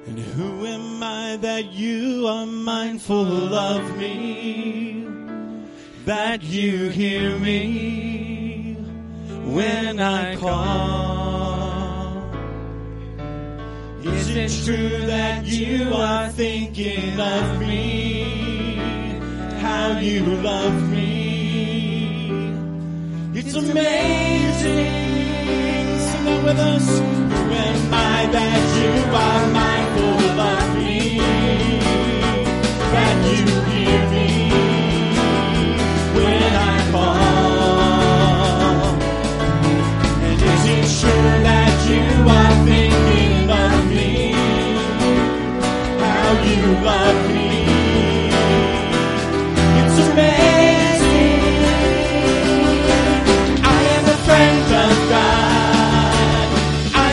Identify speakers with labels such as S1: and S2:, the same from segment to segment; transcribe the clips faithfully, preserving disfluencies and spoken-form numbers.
S1: And who am I that you are mindful of me, that you hear me when I call? Is it true that you are thinking of me, how you love me? It's amazing. Sing it with us. Who am I that you are mindful of me, that you hear me when I call? And is it true that you are thinking of me, how you love me? It's amazing. I am a friend of God. I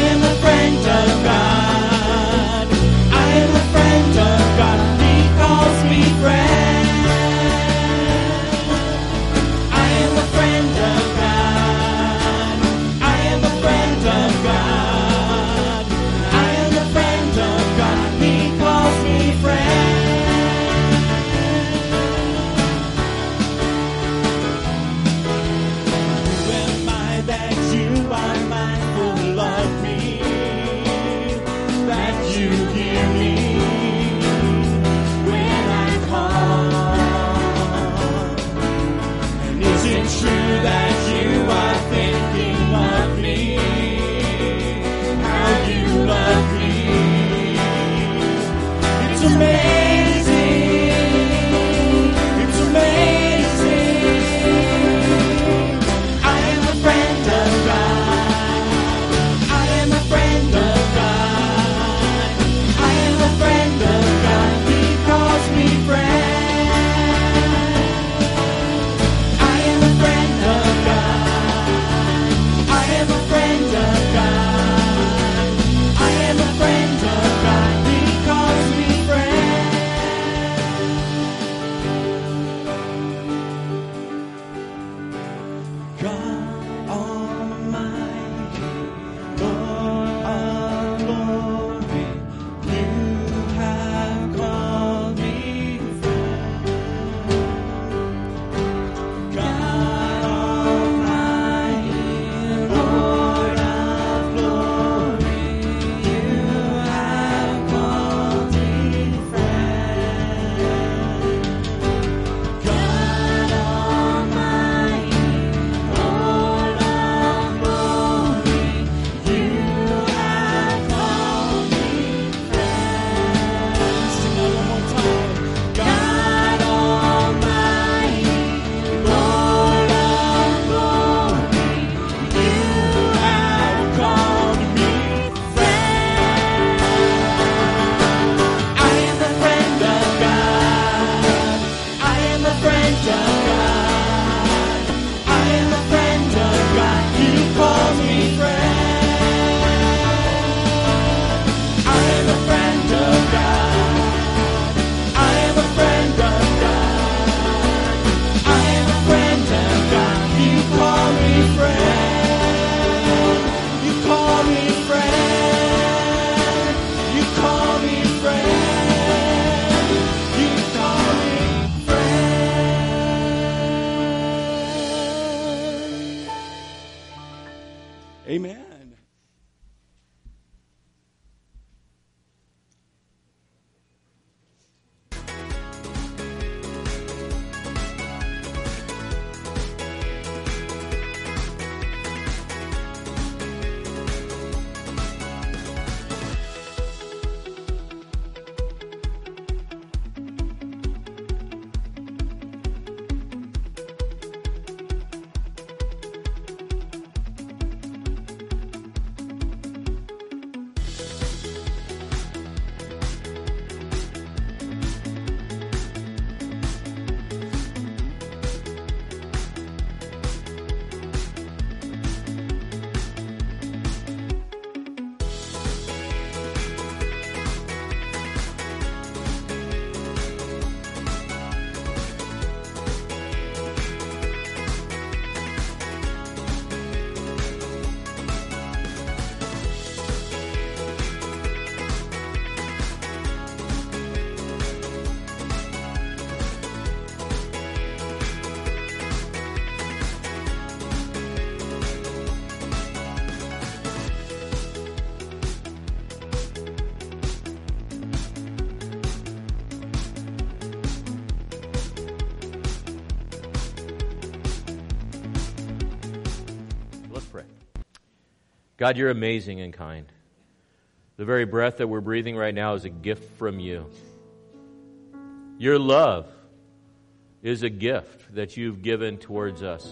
S2: God, you're amazing and kind. The very breath that we're breathing right now is a gift from you. Your love is a gift that you've given towards us.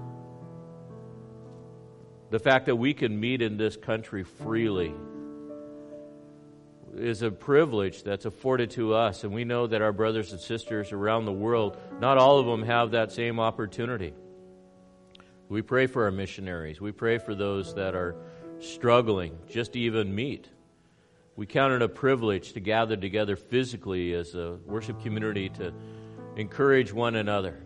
S2: The fact that we can meet in this country freely is a privilege that's afforded to us, and we know that our brothers and sisters around the world, not all of them have that same opportunity. We pray for our missionaries. We pray for those that are struggling just to even meet. We count it a privilege to gather together physically as a worship community to encourage one another.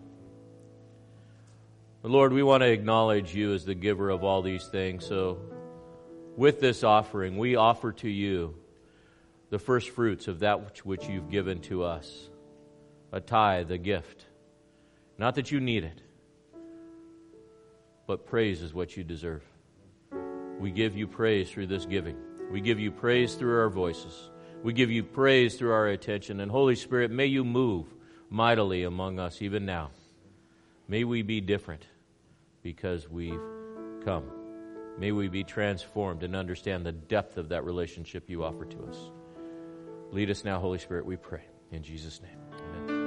S2: But Lord, we want to acknowledge you as the giver of all these things. So with this offering, we offer to you the first fruits of that which, which you've given to us. A tithe, a gift. Not that you need it, but praise is what you deserve. We give you praise through this giving. We give you praise through our voices. We give you praise through our attention. And Holy Spirit, may you move mightily among us even now. May we be different because we've come. May we be transformed and understand the depth of that relationship you offer to us. Lead us now, Holy Spirit, we pray. In Jesus' name, amen.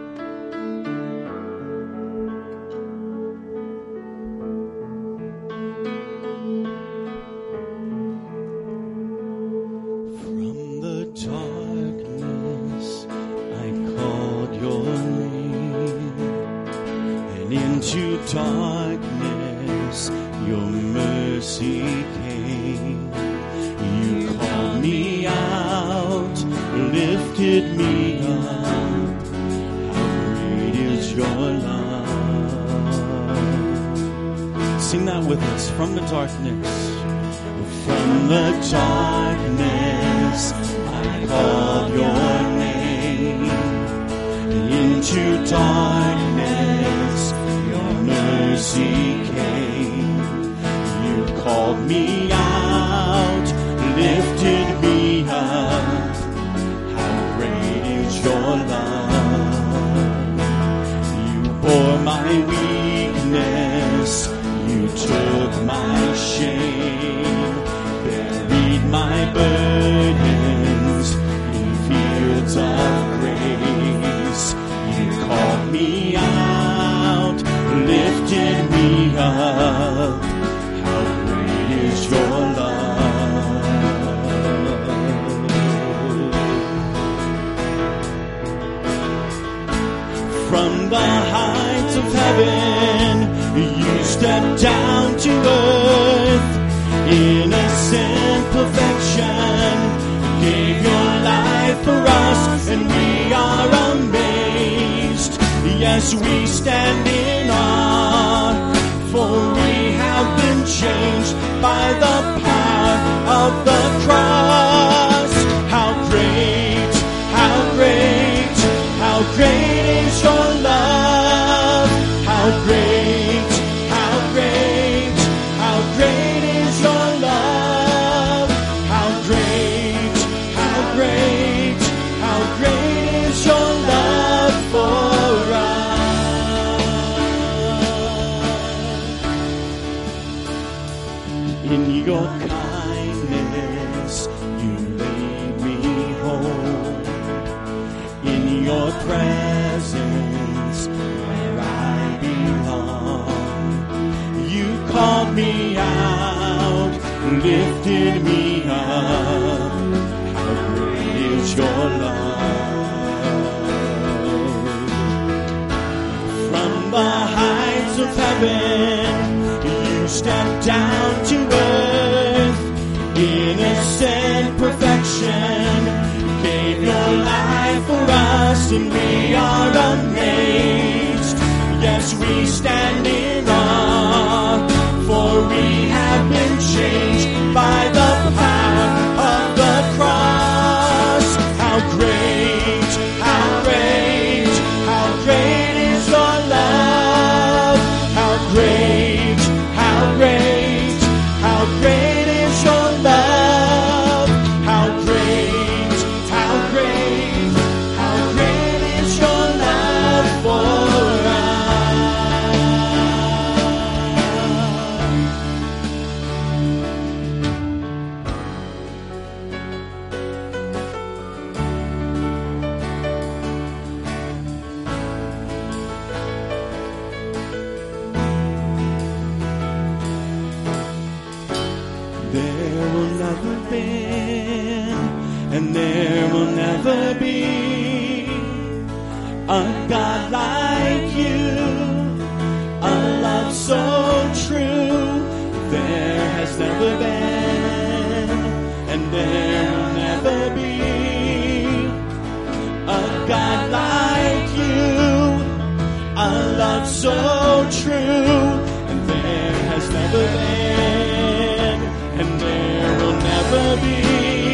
S1: Darkness, your mercy came. You called me out, lifted me up. How great is your love? Sing that with us. From the darkness, from the darkness, I called your name. Into darkness, mercy came. You called me out, lifted me up. How great is your love? You bore my weakness, you took my shame, buried my burdens in fields of grace. You called me out, lifted me up. How great is your love? From the heights of heaven, you stepped down to earth. Innocent perfection, gave your life for us, and we are amazed. Yes, we stand in awe, for we have been changed by the power of the cross. How great, how great, how great is your love. How great, how great, how great is your love. How great, how great, how great is your love for us. In your kindness, you made me whole. In your presence, where I belong, you called me out, lifted me up. How great is your love? From the heights of heaven, you stepped down to earth. Innocent perfection, gave your life for us, and we are amazed. Yes, we stand in awe, for we have been changed by the power of the cross. How great, how great, how great is your love. How great, how great, how great is your love. How great, how great, how great is your love and there will never be a God like you, a love so true. There has never been, and there will never be a God like you, a love so true. And there has never been, and there will never be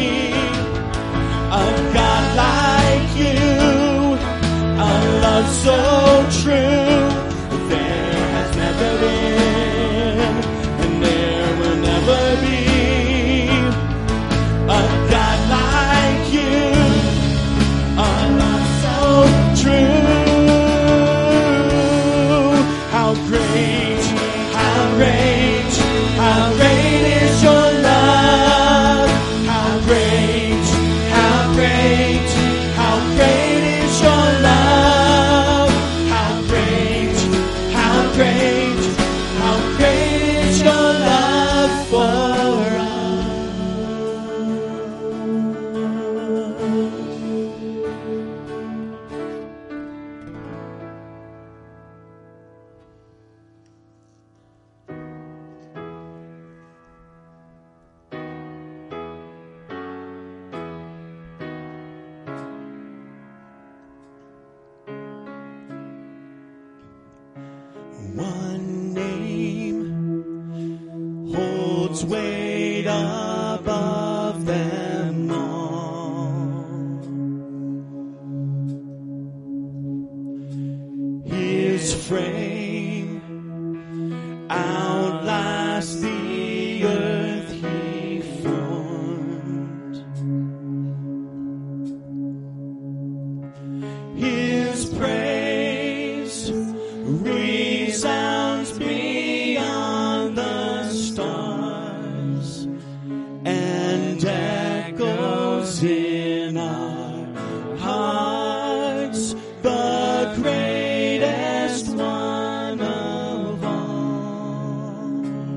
S1: a God like you, a love so true. There has never been, and there will never be a God like you, a love so true. How great, how great, how great is your love. How great, how great, how great is your love. How great, how great, how great is your love for us. One name holds weight above them all. His frame outlasts the earth he formed. His praise resounds beyond the stars and echoes in our hearts, the greatest one of all.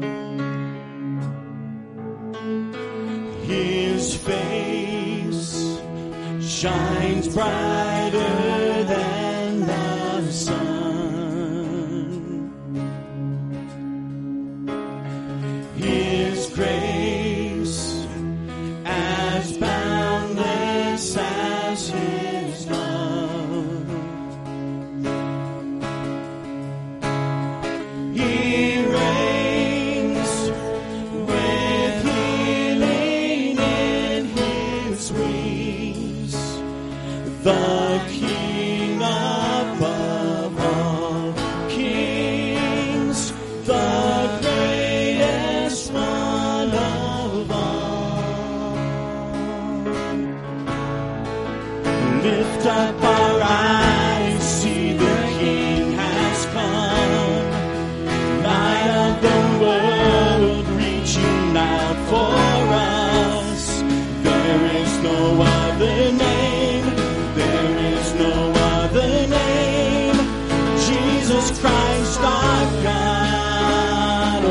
S1: His face shines brighter than the sun. His grace as boundless as his love. He reigns with healing in his wings, the King above all kings, the greatest one of all. Lift up our eyes, see the King has come, light of the world, reaching out for us. There is no other name, there is no other name, Jesus Christ our God.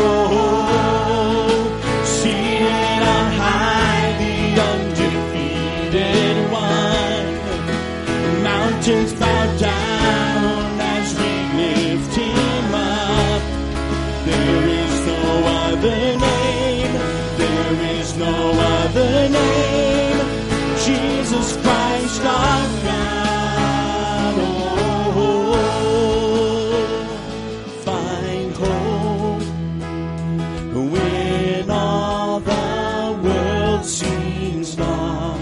S1: Oh, seated on high, the undefeated one. Mountains bow down as we lift him up. There is no other name, there is no other name, Jesus Christ our God. Oh, find hope when all the world seems lost.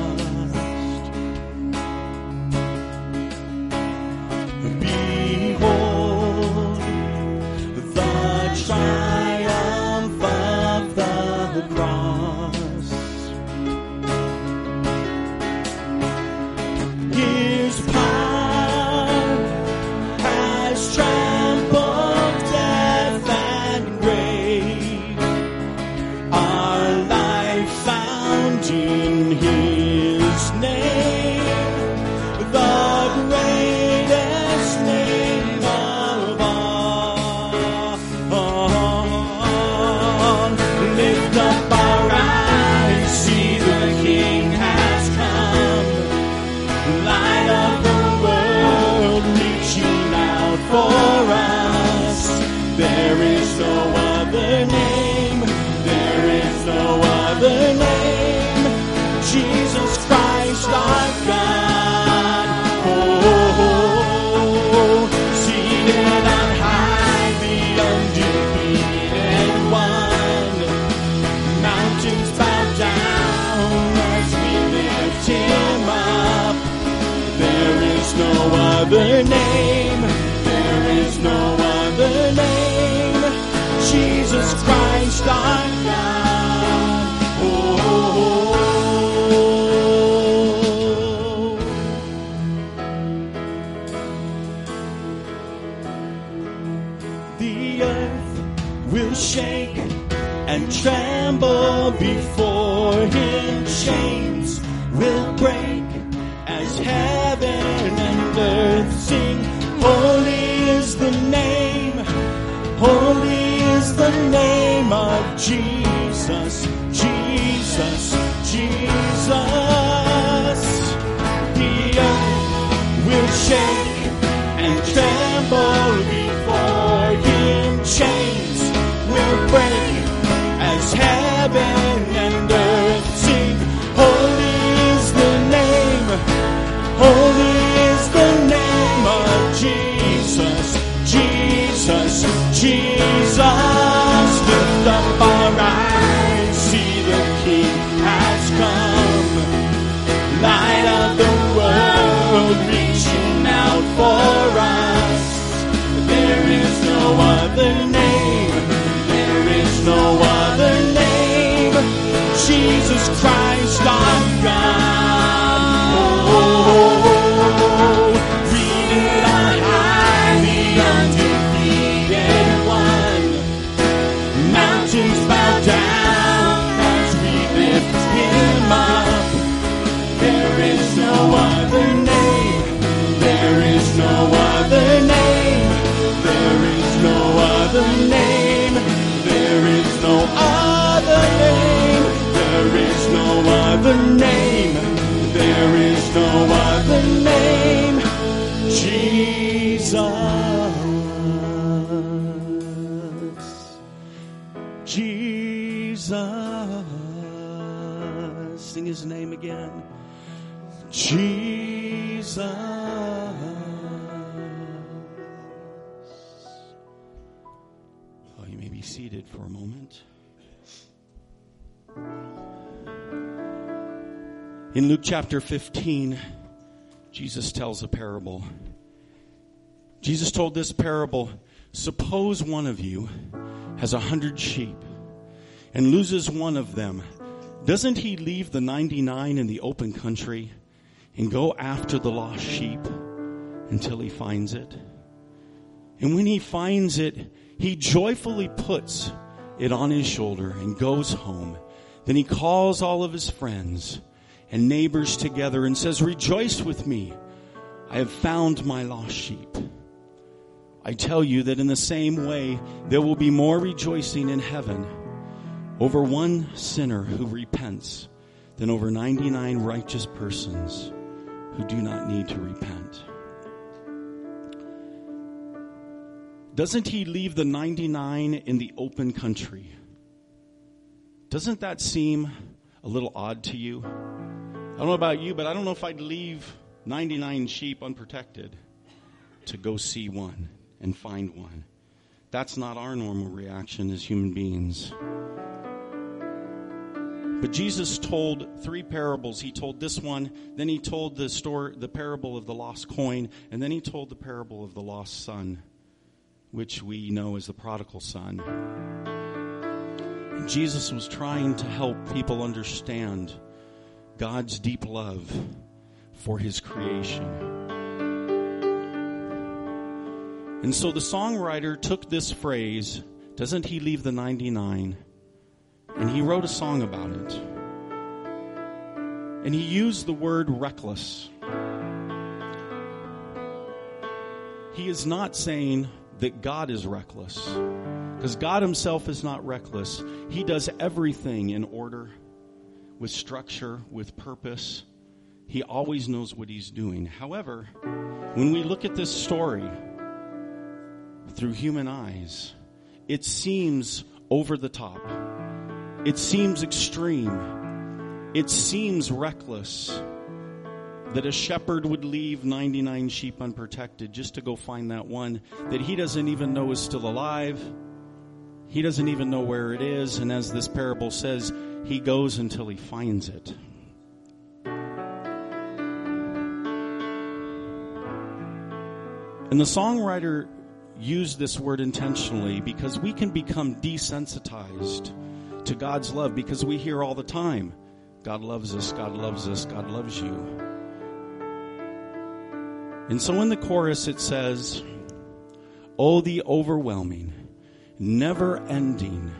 S1: Behold the triumph of the cross. His power has trampled death and grave. Our life found in his name, the greatest name of all. Lift up our eyes, see the King has Jesus Christ our God. Oh, seated on high, the undefeated one. Mountains bow down as we lift him up. There is no other name, there is no other name, Jesus Christ our God. Oh, the earth will shake and tremble before him. Chains will break as heaven and earth sing. Holy is the name, holy is the name of Jesus, Jesus, Jesus. The earth will shake and tremble before him. Chains will break as heaven and earth sing. Holy is the name, holy is the name of Jesus, Jesus, Jesus. Lift up our eyes, see the King has come. Light of the world, reaching out for us. There is no other name, there is no other name, Jesus Christ our God. Oh, seated on high, the undefeated one. Mountains bow down as we lift him up. There is no other name, there is no other name, there is no other name, there is no other name, there is no other name, there is no other name, Jesus, Jesus. Sing his name again. Jesus. Oh, you may be seated for a moment. In Luke chapter fifteen, Jesus tells a parable. Jesus told this parable, suppose one of you has a hundred sheep and loses one of them. Doesn't he leave the ninety-nine in the open country and go after the lost sheep until he finds it? And when he finds it, he joyfully puts it on his shoulder and goes home. Then he calls all of his friends and neighbors together and says, rejoice with me, I have found my lost sheep. I tell you that in the same way, there will be more rejoicing in heaven over one sinner who repents than over ninety-nine righteous persons who do not need to repent. Doesn't he leave the ninety-nine in the open country? Doesn't that seem a little odd to you? I don't know about you, but I don't know if I'd leave ninety-nine sheep unprotected to go see one and find one. That's not our normal reaction as human beings. But Jesus told three parables. He told this one, then he told the story, the parable of the lost coin, and then he told the parable of the lost son, which we know as the prodigal son. And Jesus was trying to help people understand God's deep love for his creation. And so the songwriter took this phrase, doesn't he leave the ninety-nine? And he wrote a song about it. And he used the word reckless. He is not saying that God is reckless, because God himself is not reckless. He does everything in order, with structure, with purpose. He always knows what he's doing. However, when we look at this story through human eyes, it seems over the top. It seems extreme.
S3: It seems reckless that a shepherd would leave ninety-nine sheep unprotected just to go find that one that he doesn't even know is still alive. He doesn't even know where it is. And as this parable says, he goes until he finds it. And the songwriter used this word intentionally because we can become desensitized to God's love because we hear all the time, God loves us, God loves us, God loves you. And so in the chorus it says, oh, the overwhelming, never-ending,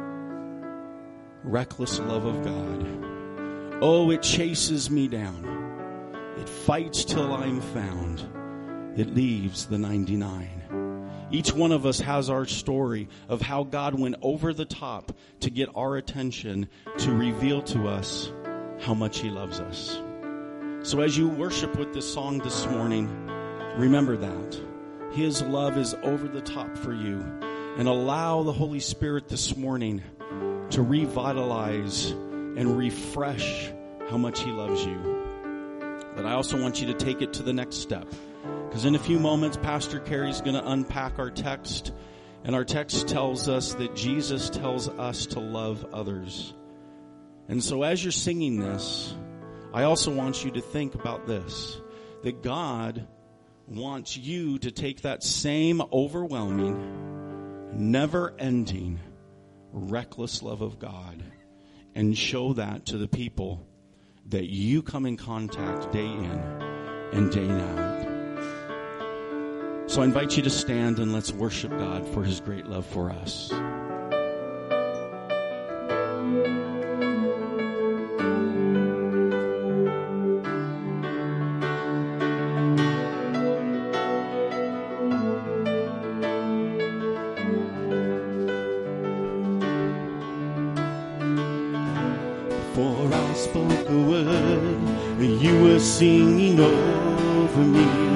S3: reckless love of God. Oh, it chases me down. It fights till I'm found. It leaves the ninety-nine. Each one of us has our story of how God went over the top to get our attention, to reveal to us how much he loves us. So as you worship with this song this morning, remember that. His love is over the top for you. And allow the Holy Spirit this morning to revitalize and refresh how much he loves you. But I also want you to take it to the next step. Because in a few moments, Pastor Carey's going to unpack our text. And our text tells us that Jesus tells us to love others. And so as you're singing this, I also want you to think about this. That God wants you to take that same overwhelming, never-ending, reckless love of God and show that to the people that you come in contact day in and day out. So I invite you to stand and let's worship God for his great love for us.
S1: Before I spoke a word, you were singing over me.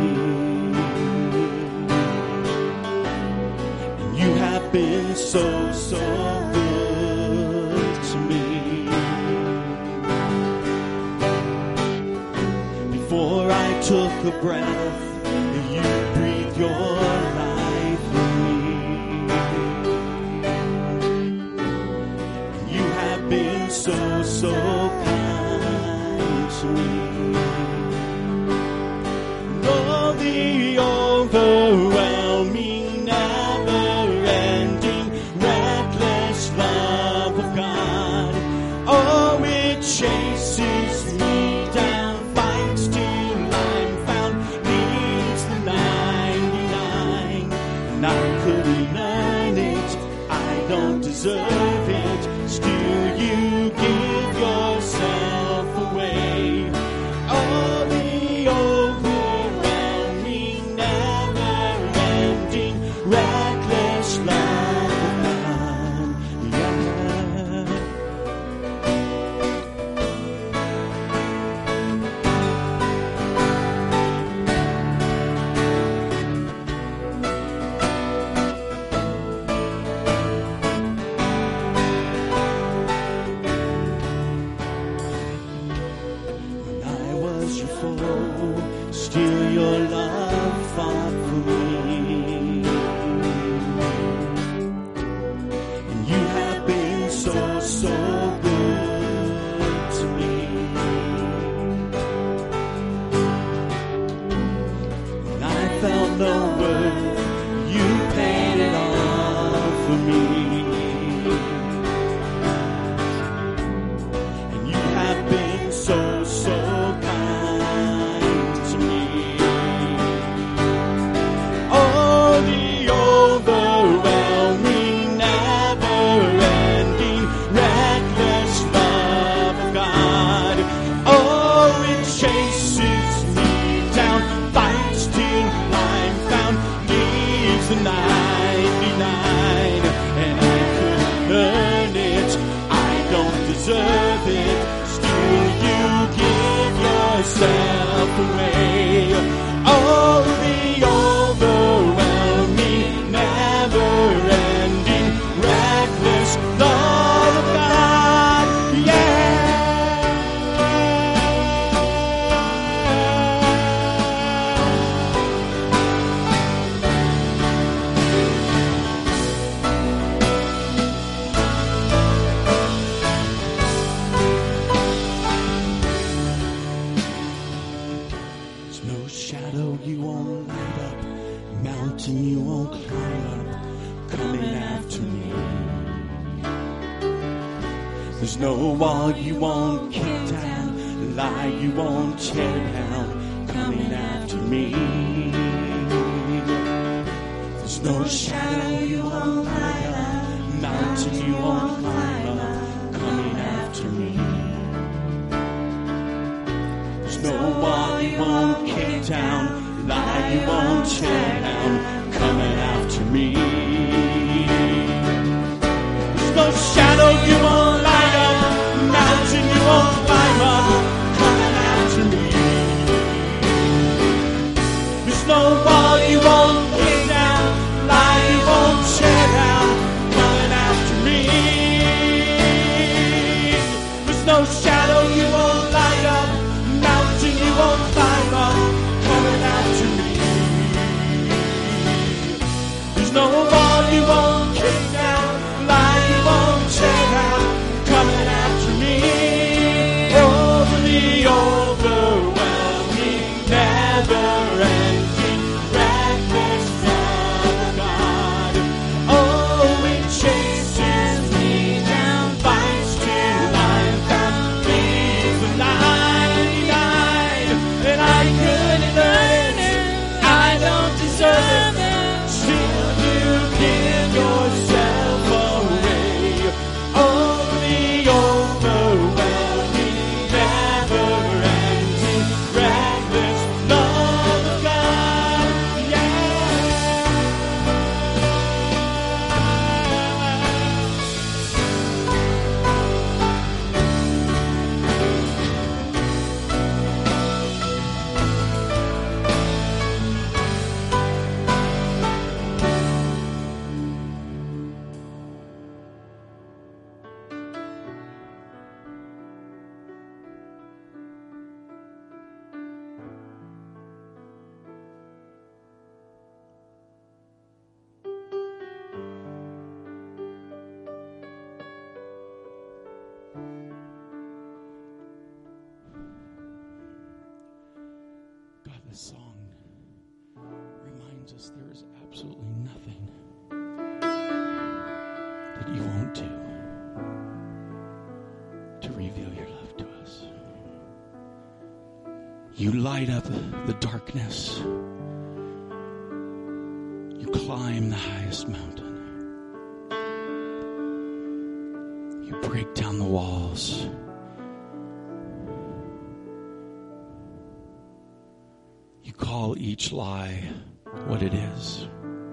S1: Been so, so good to me. Before I took a breath, you breathed your life in me. You have been so, so kind to me. Oh, the overwhelming chases me down, fights till I'm found, leaves the ninety-nine. And I couldn't earn it, I don't deserve it, still you give yourself away. Oh, the overwhelming, never-ending, reckless love of God. Yeah. Still your love fought for me. And you have been so, so good to me. When I felt no worth, you paid it all for me. And you have been so, so kind. Oh,
S3: shadow you won't light up, mountain you won't climb up, coming after me. There's no wall you won't kick down, lie you won't tear down, coming after me. There's no shadow you won't light up, mountain you won't climb up, coming after me. There's no wall you won't kick down, lie you won't tear down, coming after me. There's no shadow you won't light up, mountain you won't climb up, coming after me. There's no wall you won't kick down, lie you won't tear down, coming after me. There's no shadow you won't light up, mountain you won't climb up, coming after me. There's no wall you won't kick down, lie you won't tear down, coming after me. Over the overwhelming, never-ending, reckless love of God. Oh, it chases me down, fights till I'm found, leaves the ninety-nine, and I couldn't earn it, I don't deserve it, still you give yourself away. Over the overwhelming, never-ending, reckless love of God. Yeah. God, this song reminds us there is absolutely nothing that you won't do to reveal your love to us. You light up the darkness. You climb the highest mountain. You break down the walls. You call each lie what it is.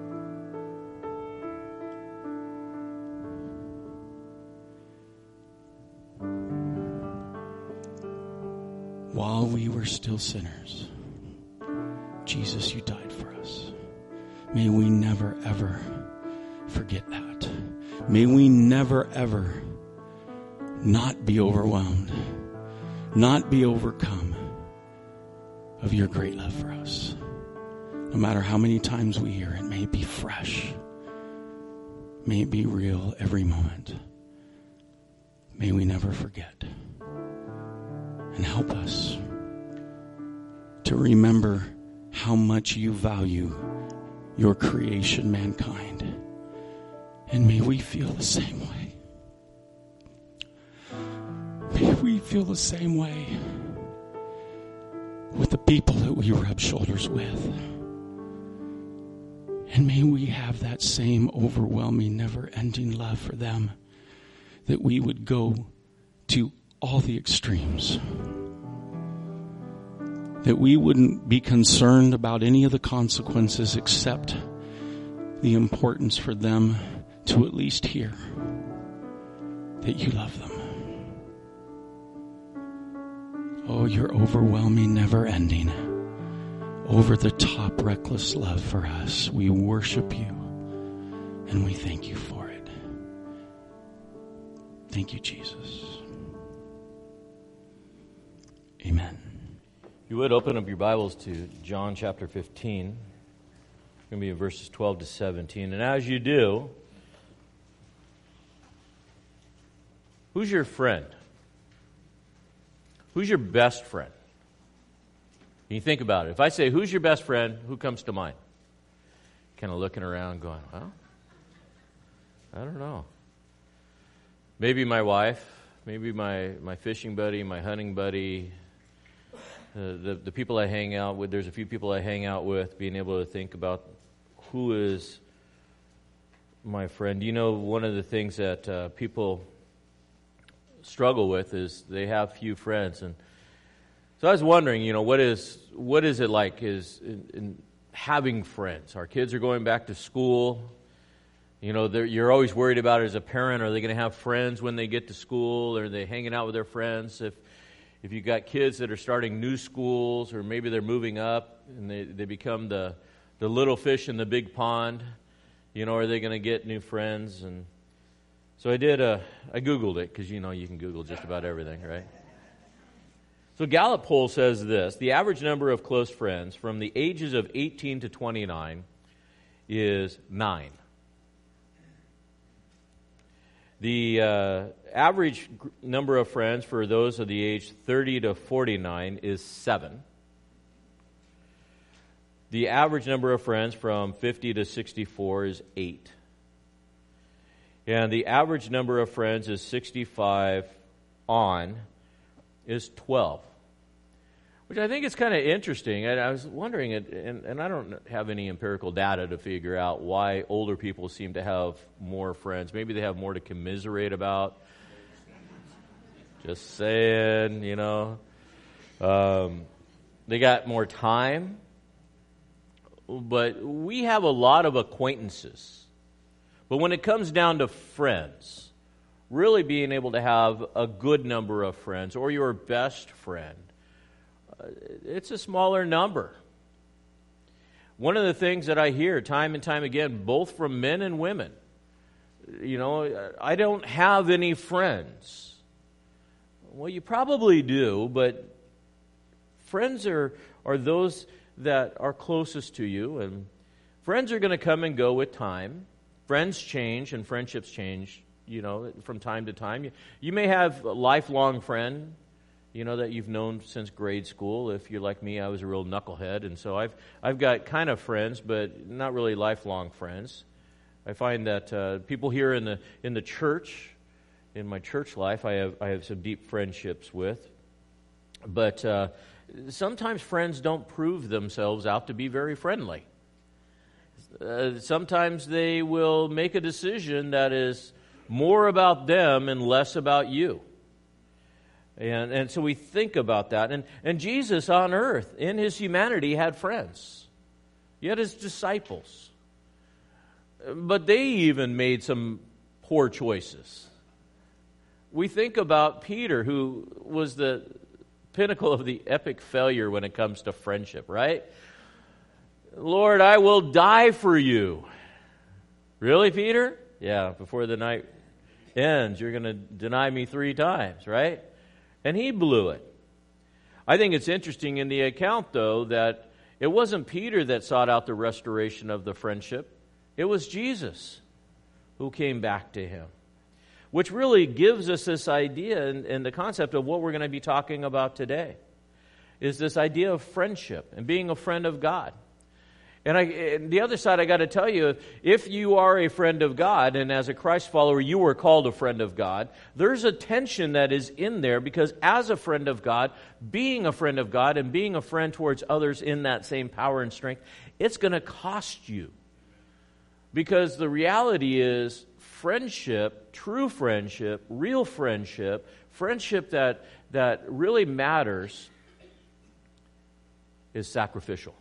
S3: While we were still sinners, Jesus, you died for us. May we never, ever forget that. May we never, ever not be overwhelmed, not be overcome of your great love for us. No matter how many times we hear it, may it be fresh. May it be real every moment. May we never forget. And help us to remember how much you value your creation, mankind. And may we feel the same way. May we feel the same way with the people that we rub shoulders with. And may we have that same overwhelming, never-ending love for them, that we would go to all the extremes. That we wouldn't be concerned about any of the consequences except the importance for them to at least hear that you love them. Oh, your overwhelming, never-ending, over-the-top, reckless love for us. We worship you and we thank you for it. Thank you, Jesus. Amen.
S2: You would open up your Bibles to John chapter fifteen. It's going to be in verses twelve to seventeen. And as you do, who's your friend? Who's your best friend? Can you think about it? If I say, who's your best friend, who comes to mind? Kind of looking around going, well, I don't know. Maybe my wife, maybe my, my fishing buddy, my hunting buddy, uh, the, the people I hang out with. There's a few people I hang out with, being able to think about who is my friend. You know, one of the things that uh, people struggle with is they have few friends. And so I was wondering, you know, what is what is it like is in, in having friends? Our kids are going back to school. You know, you're always worried about it as a parent. Are they going to have friends when they get to school? Are they hanging out with their friends? If if you've got kids that are starting new schools, or maybe they're moving up and they, they become the, the little fish in the big pond, you know, are they going to get new friends? And so I did, a, I Googled it, because, you know, you can Google just about everything, right? So Gallup poll says this: the average number of close friends from the ages of eighteen to twenty-nine is nine. The uh, average gr- number of friends for those of the age thirty to forty-nine is seven. The average number of friends from fifty to sixty-four is eight. And the average number of friends is sixty-five on is twelve. Which I think is kind of interesting. And I was wondering, and, and I don't have any empirical data to figure out why older people seem to have more friends. Maybe they have more to commiserate about. Just saying, you know. Um, they got more time. But we have a lot of acquaintances. But when it comes down to friends, really being able to have a good number of friends, or your best friend, it's a smaller number. One of the things that I hear time and time again, both from men and women, you know, I don't have any friends. Well, you probably do, but friends are, are those that are closest to you, and friends are going to come and go with time. Friends change and friendships change, you know, from time to time. You, you may have a lifelong friend, you know, that you've known since grade school. If you're like me, I was a real knucklehead, and so I've I've got kind of friends, but not really lifelong friends. I find that uh, people here in the in the church, in my church life, I have I have some deep friendships with. But uh, sometimes friends don't prove themselves out to be very friendly. Uh, sometimes they will make a decision that is more about them and less about you. And and so we think about that. And, and Jesus on earth, in his humanity, had friends. He had his disciples. But they even made some poor choices. We think about Peter, who was the pinnacle of the epic failure when it comes to friendship, right? Lord, I will die for you. Really, Peter? Yeah, before the night ends, you're going to deny me three times, right? And he blew it. I think it's interesting in the account, though, that it wasn't Peter that sought out the restoration of the friendship. It was Jesus who came back to him, which really gives us this idea and, and the concept of what we're going to be talking about today, is this idea of friendship and being a friend of God. And, I, and the other side, I got to tell you, if you are a friend of God, and as a Christ follower, you were called a friend of God, there's a tension that is in there, because as a friend of God, being a friend of God and being a friend towards others in that same power and strength, it's going to cost you. Because the reality is, friendship, true friendship, real friendship, friendship that, that really matters, is sacrificial.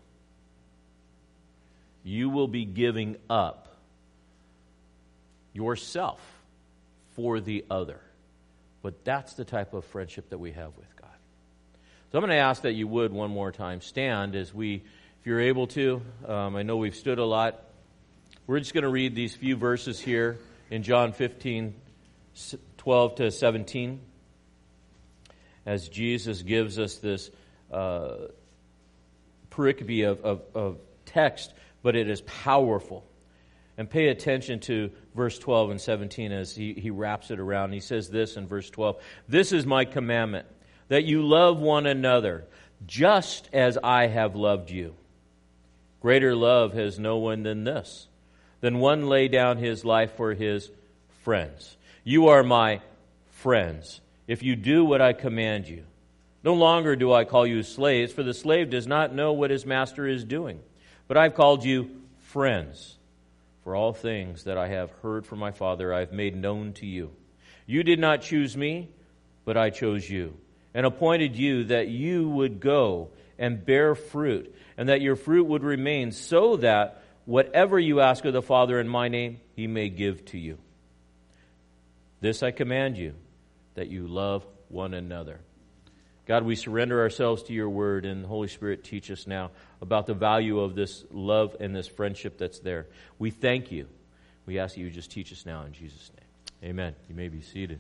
S2: You will be giving up yourself for the other. But that's the type of friendship that we have with God. So I'm going to ask that you would one more time stand as we, if you're able to. Um, I know we've stood a lot. We're just going to read these few verses here in John fifteen, twelve to seventeen, as Jesus gives us this uh, pericope of, of, of text, but it is powerful. And pay attention to verse twelve and seventeen as he, he wraps it around. He says this in verse twelve, "This is my commandment, that you love one another. just as I have loved you. Greater love has no one than this, than one lay down his life for his friends. You are my friends, if you do what I command you. No longer do I call you slaves, for the slave does not know what his master is doing. But I've called you friends, for all things that I have heard from my Father I have made known to you. You did not choose me, but I chose you, and appointed you that you would go and bear fruit, and that your fruit would remain, so that whatever you ask of the Father in my name, he may give to you. This I command you, that you love one another. God, we surrender ourselves to your word, and the Holy Spirit, teach us now about the value of this love and this friendship that's there. We thank you. We ask that you just teach us now in Jesus' name. Amen. You may be seated.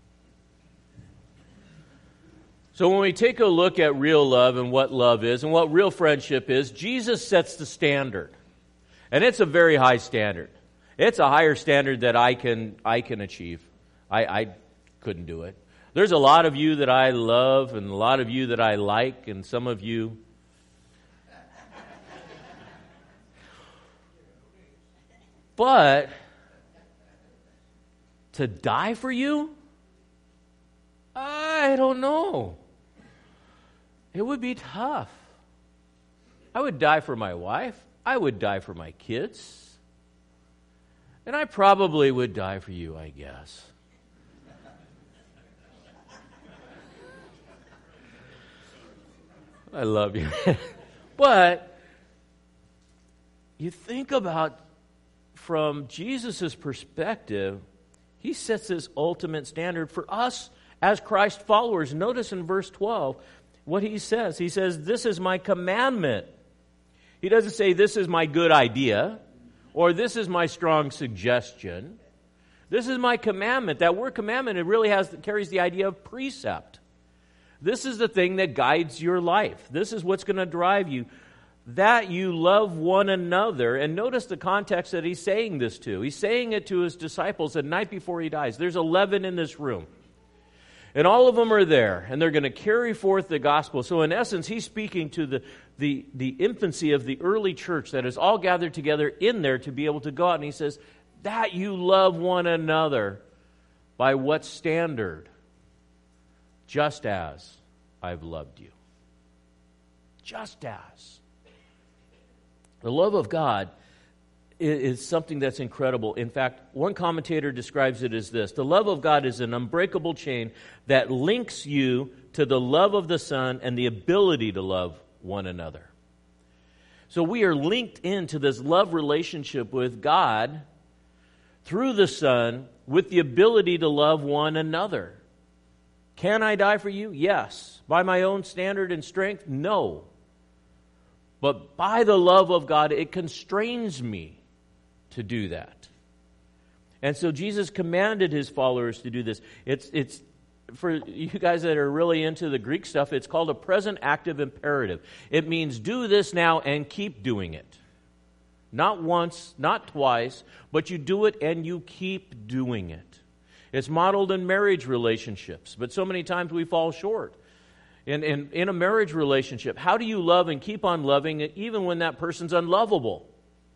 S2: So when we take a look at real love and what love is and what real friendship is, Jesus sets the standard. And it's a very high standard. It's a higher standard that I can I can achieve. I, I couldn't do it. There's a lot of you that I love and a lot of you that I like, and some of you but to die for you? I don't know. It would be tough. I would die for my wife. I would die for my kids. And I probably would die for you, I guess. I love you. But you think about, from Jesus' perspective, he sets this ultimate standard for us as Christ followers. Notice in verse twelve what he says. He says, this is my commandment. He doesn't say, this is my good idea, or this is my strong suggestion. This is my commandment. That word commandment, it really has carries the idea of precept. This is the thing that guides your life. This is what's going to drive you. That you love one another. And notice the context that he's saying this to. He's saying it to his disciples the night before he dies. There's eleven in this room. And all of them are there, and they're going to carry forth the gospel. So in essence, he's speaking to the, the, the infancy of the early church that is all gathered together in there to be able to go out. And he says, that you love one another by what standard? Just as I've loved you. Just as. The love of God is something that's incredible. In fact, one commentator describes it as this: the love of God is an unbreakable chain that links you to the love of the Son and the ability to love one another. So we are linked into this love relationship with God through the Son with the ability to love one another. Can I die for you? Yes. By my own standard and strength? No. But by the love of God, it constrains me to do that. And so Jesus commanded his followers to do this. It's it's for you guys that are really into the Greek stuff, it's called a present active imperative. It means do this now and keep doing it. Not once, not twice, but you do it and you keep doing it. It's modeled in marriage relationships, but so many times we fall short. In, in, in a marriage relationship, how do you love and keep on loving even when that person's unlovable?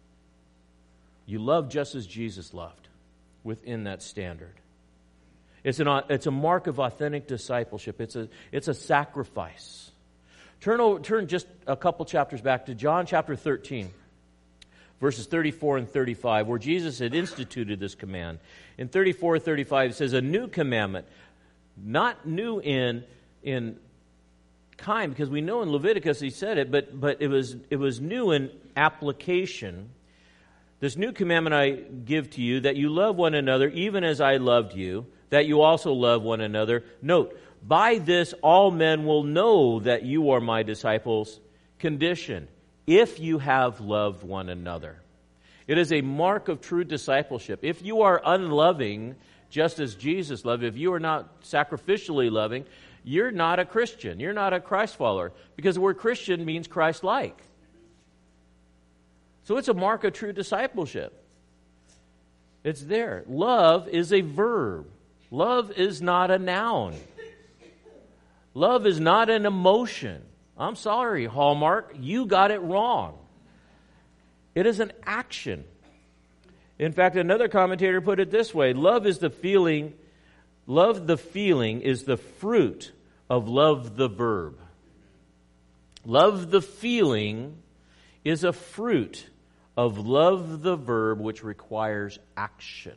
S2: You love just as Jesus loved within that standard. It's, an, it's a mark of authentic discipleship. It's a, it's a sacrifice. Turn, over, turn just a couple chapters back to John chapter thirteen, verses thirty-four and thirty-five, where Jesus had instituted this command. In thirty-four, thirty-five, it says, a new commandment, not new in, in kind, because we know in Leviticus he said it, but, but it was, it was new in application. This new commandment I give to you, that you love one another, even as I loved you, that you also love one another. Note, by this all men will know that you are my disciples. Condition, if you have loved one another. It is a mark of true discipleship. If you are unloving, just as Jesus loved, if you are not sacrificially loving, you're not a Christian. You're not a Christ follower. Because the word Christian means Christ-like. So it's a mark of true discipleship. It's there. Love is a verb. Love is not a noun. Love is not an emotion. I'm sorry, Hallmark, you got it wrong. It is an action. In fact, another commentator put it this way: love is the feeling, love the feeling is the fruit of love the verb. Love the feeling is a fruit of love the verb, which requires action.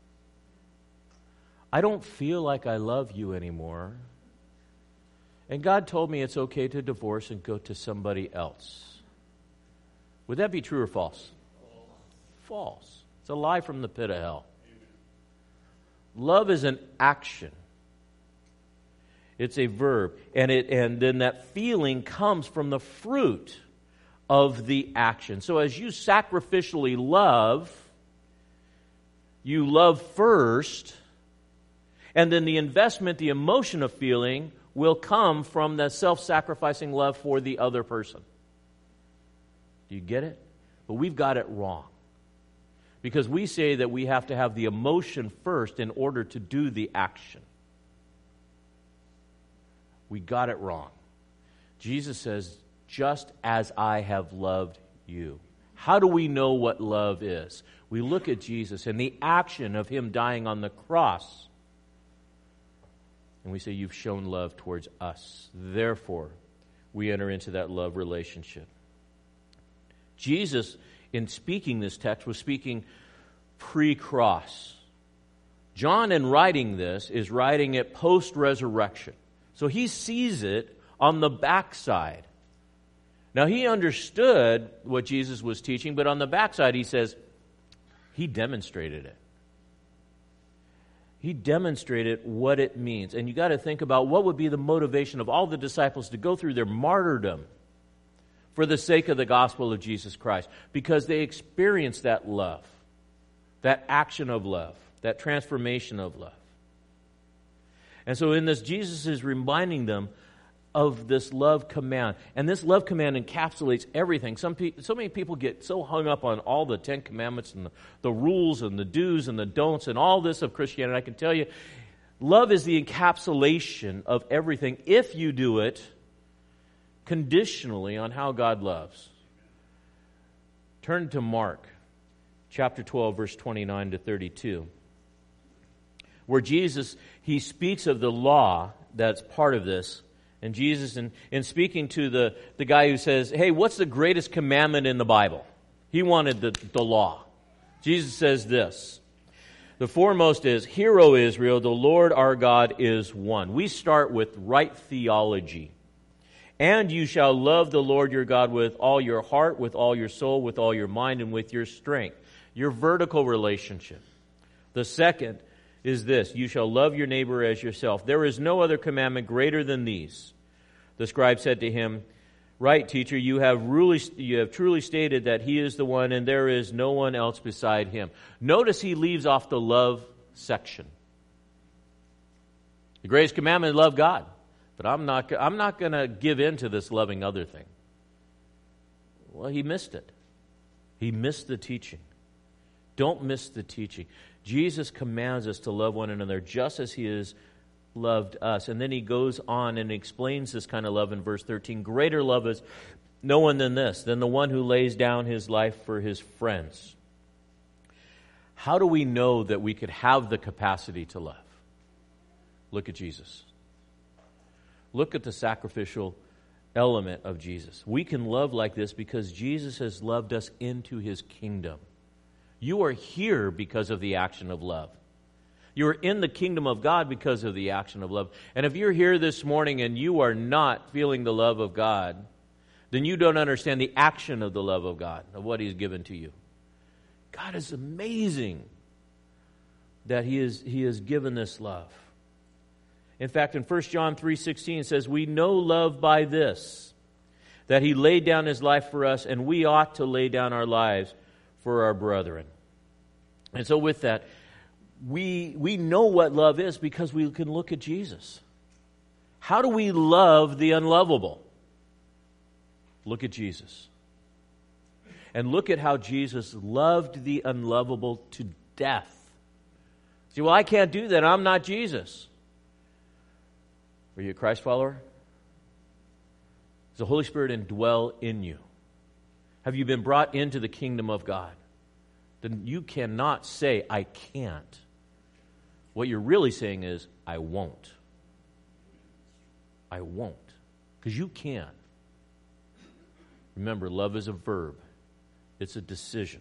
S2: I don't feel like I love you anymore. And God told me it's okay to divorce and go to somebody else. Would that be true or false? False. It's a lie from the pit of hell. Love is an action. It's a verb. And it and then that feeling comes from the fruit of the action. So as you sacrificially love, you love first, and then the investment, the emotion of feeling, will come from the self-sacrificing love for the other person. Do you get it? But we've got it wrong. Because we say that we have to have the emotion first in order to do the action. We got it wrong. Jesus says, just as I have loved you. How do we know what love is? We look at Jesus and the action of Him dying on the cross. And we say, you've shown love towards us. Therefore, we enter into that love relationship. Jesus, in speaking this text, was speaking pre-cross. John, in writing this, is writing it post-resurrection. So he sees it on the backside. Now, he understood what Jesus was teaching, but on the backside, he says, he demonstrated it. He demonstrated what it means. And you got to think about what would be the motivation of all the disciples to go through their martyrdom for the sake of the gospel of Jesus Christ. Because they experienced that love, that action of love, that transformation of love. And so in this, Jesus is reminding them of this love command. And this love command encapsulates everything. Some pe- so many people get so hung up on all the Ten Commandments and the, the rules and the do's and the don'ts and all this of Christianity. I can tell you, love is the encapsulation of everything if you do it conditionally on how God loves. Turn to Mark chapter twelve, verse twenty-nine to thirty-two. Where Jesus, He speaks of the law that's part of this. And Jesus, in, in speaking to the, the guy who says, hey, what's the greatest commandment in the Bible? He wanted the, the law. Jesus says this. The foremost is, hear, O Israel, the Lord our God is one. We start with right theology. And you shall love the Lord your God with all your heart, with all your soul, with all your mind, and with your strength. Your vertical relationship. The second is this, you shall love your neighbor as yourself. There is no other commandment greater than these. The scribe said to him, right, teacher, you have, really, you have truly stated that He is the one and there is no one else beside Him. Notice he leaves off the love section. The greatest commandment is love God. But I'm not, I'm not going to give in to this loving other thing. Well, he missed it. He missed the teaching. Don't miss the teaching. Jesus commands us to love one another just as He has loved us. And then He goes on and explains this kind of love in verse thirteen. Greater love is no one than this, than the one who lays down his life for his friends. How do we know that we could have the capacity to love? Look at Jesus. Look at the sacrificial element of Jesus. We can love like this because Jesus has loved us into His kingdom. You are here because of the action of love. You are in the kingdom of God because of the action of love. And if you're here this morning and you are not feeling the love of God, then you don't understand the action of the love of God, of what He's given to you. God is amazing that He is He has given this love. In fact, in First John three sixteen it says, we know love by this, that He laid down His life for us, and we ought to lay down our lives for our brethren. And so with that, we we know what love is because we can look at Jesus. How do we love the unlovable? Look at Jesus. And look at how Jesus loved the unlovable to death. See, well, I can't do that. I'm not Jesus. Are you a Christ follower? Does the Holy Spirit indwell in you? Have you been brought into the kingdom of God? Then you cannot say, I can't. What you're really saying is, I won't. I won't. Because you can. Remember, love is a verb. It's a decision.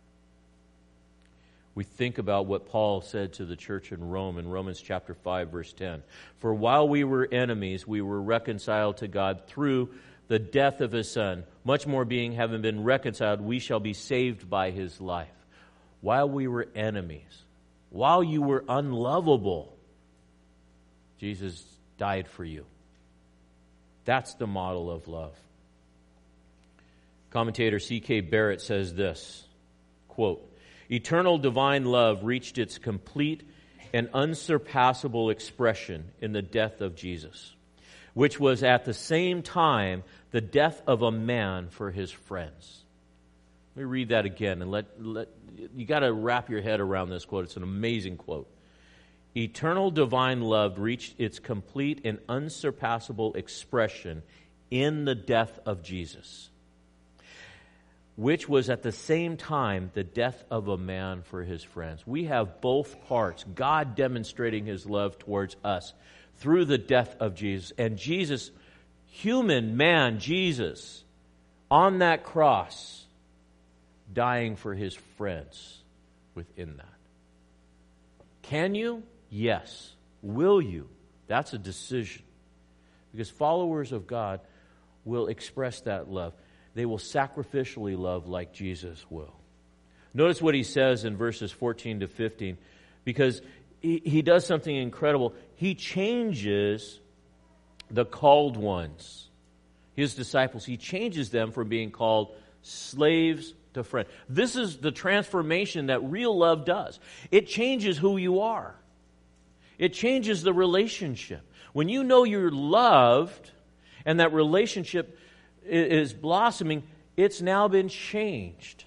S2: We think about what Paul said to the church in Rome in Romans chapter five, verse ten. For while we were enemies, we were reconciled to God through the death of His Son. Much more being, having been reconciled, we shall be saved by His life. While we were enemies, while you were unlovable, Jesus died for you. That's the model of love. Commentator C K Barrett says this, quote, eternal divine love reached its complete and unsurpassable expression in the death of Jesus, which was at the same time the death of a man for his friends. Let me read that again, and let, let you got to wrap your head around this quote. It's an amazing quote. Eternal divine love reached its complete and unsurpassable expression in the death of Jesus, which was at the same time the death of a man for his friends. We have both parts, God demonstrating His love towards us through the death of Jesus, and Jesus, human man Jesus, on that cross, dying for His friends within that. Can you? Yes. Will you? That's a decision. Because followers of God will express that love. They will sacrificially love like Jesus will. Notice what he says in verses fourteen to fifteen, because he, he does something incredible. He changes the called ones, His disciples. He changes them from being called slaves to friends. This is the transformation that real love does. It changes who you are. It changes the relationship. When you know you're loved and that relationship is blossoming, it's now been changed.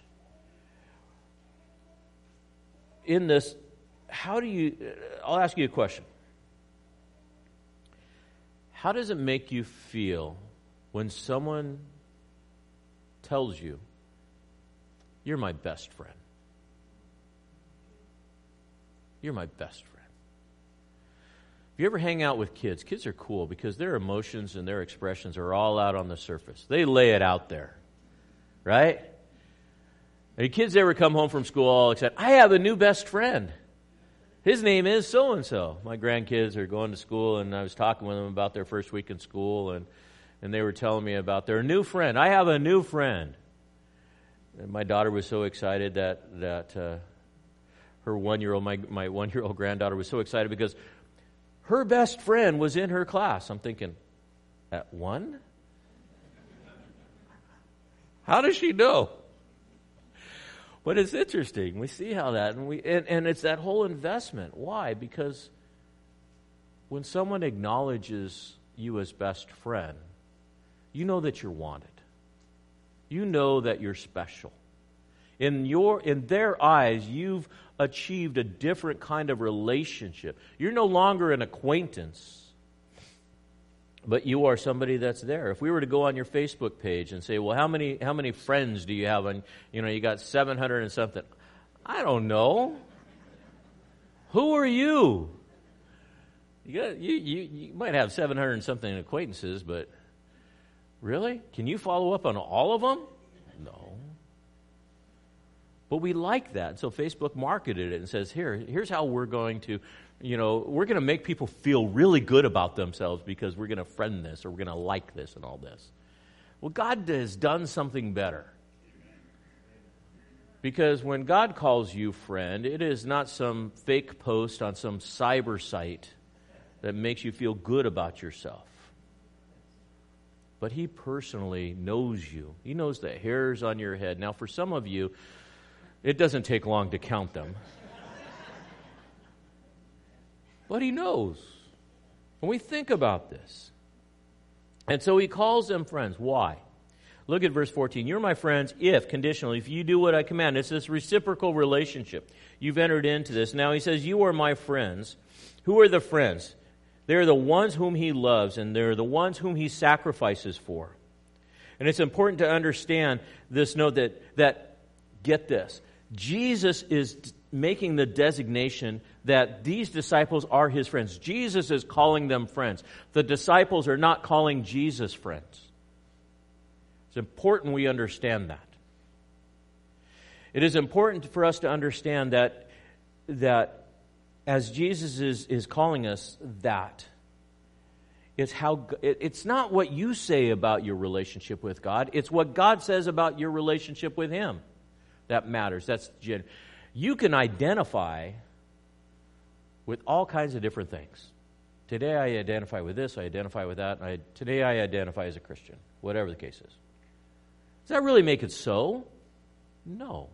S2: In this, how do you, I'll ask you a question. How does it make you feel when someone tells you, you're my best friend? You're my best friend. If you ever hang out with kids, kids are cool because their emotions and their expressions are all out on the surface. They lay it out there, right? Any kids ever come home from school all excited? I have a new best friend. His name is so-and-so. My grandkids are going to school, and I was talking with them about their first week in school, and, and they were telling me about their new friend. I have a new friend. And my daughter was so excited that that uh, her one-year-old, my, my one-year-old granddaughter was so excited because her best friend was in her class. I'm thinking, at one? How does she know? But it's interesting. We see how that, and we and, and it's that whole investment. Why? Because when someone acknowledges you as best friend, you know that you're wanted. You know that you're special. In your in their eyes, you've achieved a different kind of relationship. You're no longer an acquaintance, but you are somebody that's there. If we were to go on your Facebook page and say, well, how many how many friends do you have? And you know, you got seven hundred and something. I don't know. Who are you? You, got, you, you, you might have seven hundred and something acquaintances, but really? Can you follow up on all of them? No. But we like that. So Facebook marketed it and says, here, here's how we're going to, you know, we're going to make people feel really good about themselves because we're going to friend this or we're going to like this and all this. Well, God has done something better. Because when God calls you friend, it is not some fake post on some cyber site that makes you feel good about yourself. But He personally knows you. He knows the hairs on your head. Now, for some of you, it doesn't take long to count them. But He knows. When we think about this. And so He calls them friends. Why? Look at verse fourteen. You're my friends if, conditionally, if you do what I command. It's this reciprocal relationship. You've entered into this. Now He says, you are my friends. Who are the friends? They're the ones whom He loves, and they're the ones whom He sacrifices for. And it's important to understand this note that, that get this, Jesus is making the designation that these disciples are his friends. Jesus is calling them friends. The disciples are not calling Jesus friends. It's important we understand that. It is important for us to understand that, that as Jesus is, is calling us that, it's how it, it's not what you say about your relationship with God. It's what God says about your relationship with him that matters. That's gen- you can identify with all kinds of different things. Today I identify with this, I identify with that, and I, today I identify as a Christian, whatever the case is. Does that really make it so? No.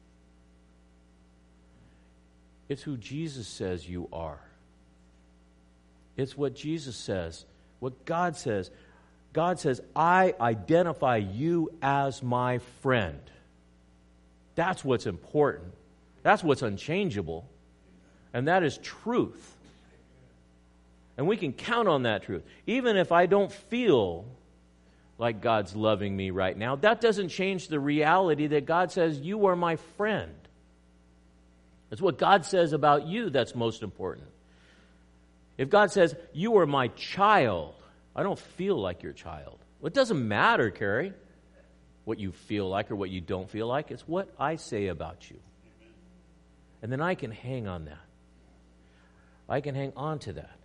S2: It's who Jesus says you are. It's what Jesus says, what God says. God says, I identify you as my friend. That's what's important. That's what's unchangeable. And that is truth. And we can count on that truth. Even if I don't feel like God's loving me right now, that doesn't change the reality that God says, you are my friend. It's what God says about you that's most important. If God says, you are my child, I don't feel like your child. Well, it doesn't matter, Carrie, what you feel like or what you don't feel like. It's what I say about you. And then I can hang on that. I can hang on to that.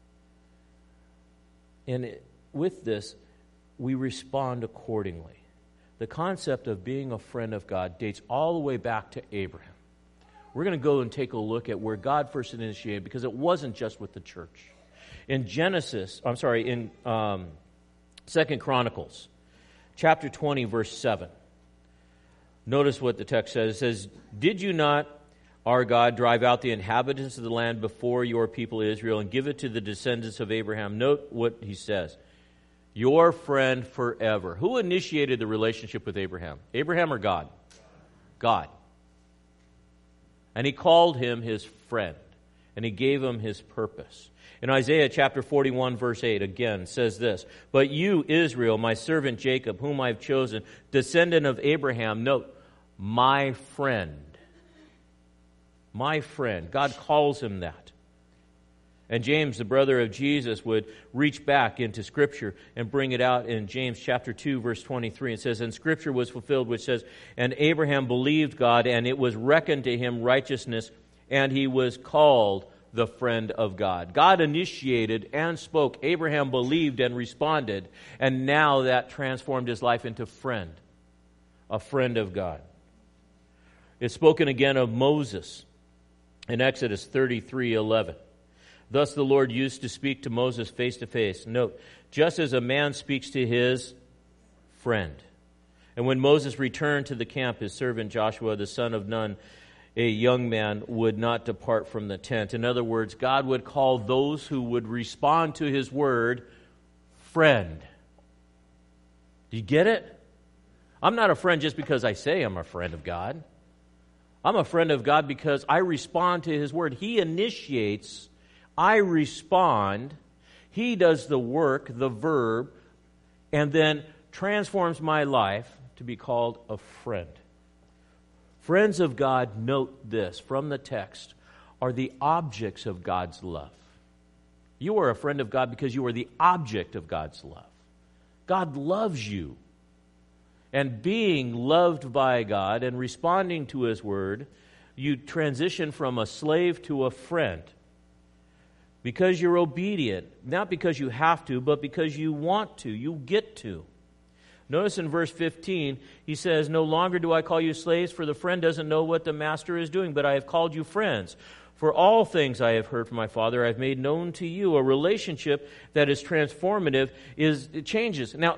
S2: And it, with this, we respond accordingly. The concept of being a friend of God dates all the way back to Abraham. We're going to go and take a look at where God first initiated, because it wasn't just with the church. In Genesis, I'm sorry, in um, Second Chronicles, chapter twenty, verse seven. Notice what the text says. It says, did you not, our God, drive out the inhabitants of the land before your people Israel and give it to the descendants of Abraham? Note what he says. Your friend forever. Who initiated the relationship with Abraham? Abraham or God? God. And he called him his friend, and he gave him his purpose. In Isaiah chapter forty-one, verse eight, again, says this, but you, Israel, my servant Jacob, whom I have chosen, descendant of Abraham, note, my friend. My friend. God calls him that. And James, the brother of Jesus, would reach back into Scripture and bring it out in James chapter two, verse twenty-three. It says, and Scripture was fulfilled, which says, and Abraham believed God, and it was reckoned to him righteousness, and he was called the friend of God. God initiated and spoke. Abraham believed and responded, and now that transformed his life into friend, a friend of God. It's spoken again of Moses in Exodus thirty-three eleven. Thus the Lord used to speak to Moses face to face. Note, just as a man speaks to his friend. And when Moses returned to the camp, his servant Joshua, the son of Nun, a young man, would not depart from the tent. In other words, God would call those who would respond to his word friend. Do you get it? I'm not a friend just because I say I'm a friend of God. I'm a friend of God because I respond to his word. He initiates, I respond, he does the work, the verb, and then transforms my life to be called a friend. Friends of God, note this from the text, are the objects of God's love. You are a friend of God because you are the object of God's love. God loves you. And being loved by God and responding to his word, you transition from a slave to a friend. Because you're obedient, not because you have to, but because you want to, you get to. Notice in verse fifteen, he says, no longer do I call you slaves, for the friend doesn't know what the master is doing, but I have called you friends. For all things I have heard from my Father, I have made known to you. A relationship that is transformative is it changes. Now,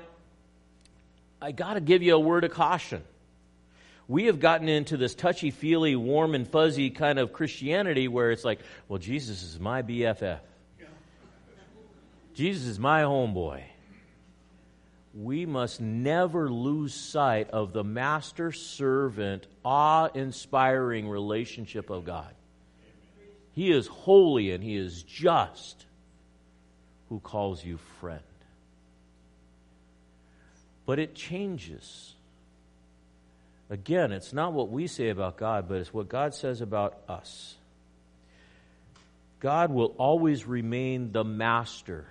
S2: I got to give you a word of caution. We have gotten into this touchy-feely, warm and fuzzy kind of Christianity where it's like, well, Jesus is my B F F. Jesus is my homeboy. We must never lose sight of the master-servant, awe-inspiring relationship of God. He is holy and he is just, who calls you friend. But it changes. Again, it's not what we say about God, but it's what God says about us. God will always remain the master.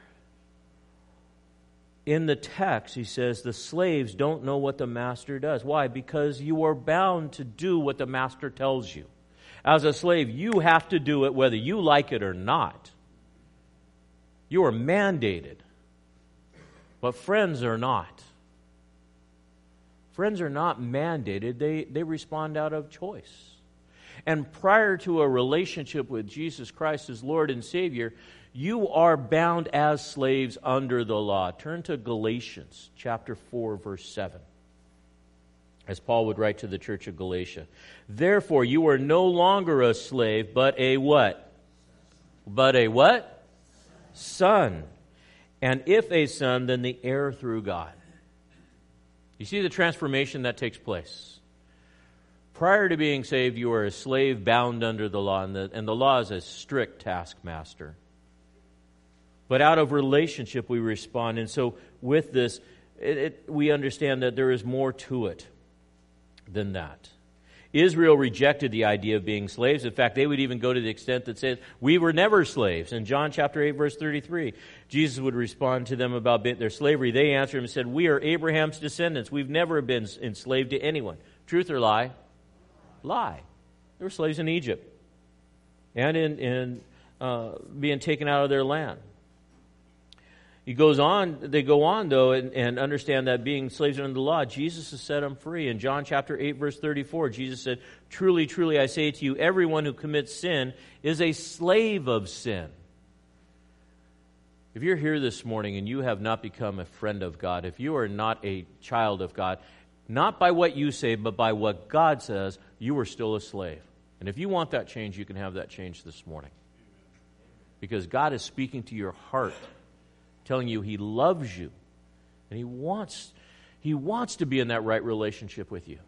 S2: In the text, he says, the slaves don't know what the master does. Why? Because you are bound to do what the master tells you. As a slave, you have to do it whether you like it or not. You are mandated. But friends are not. Friends are not mandated. They, they respond out of choice. And prior to a relationship with Jesus Christ as Lord and Savior, you are bound as slaves under the law. Turn to Galatians chapter four, verse seven. As Paul would write to the church of Galatia. Therefore, you are no longer a slave, but a what? But a what? Son. And if a son, then the heir through God. You see the transformation that takes place. Prior to being saved, you are a slave bound under the law, and the, and the law is a strict taskmaster. But out of relationship, we respond. And so with this, it, it, we understand that there is more to it than that. Israel rejected the idea of being slaves. In fact, they would even go to the extent that said, we were never slaves. In John chapter eight, verse thirty-three, Jesus would respond to them about their slavery. They answered him and said, we are Abraham's descendants. We've never been enslaved to anyone. Truth or lie? Lie. They were slaves in Egypt and in, in uh, being taken out of their land. He goes on, they go on, though, and, and understand that being slaves under the law, Jesus has set them free. In John chapter eight, verse thirty-four, Jesus said, truly, truly, I say to you, everyone who commits sin is a slave of sin. If you're here this morning and you have not become a friend of God, if you are not a child of God, not by what you say, but by what God says, you are still a slave. And if you want that change, you can have that change this morning. Because God is speaking to your heart, telling you He loves you, and He wants, He wants to be in that right relationship with you.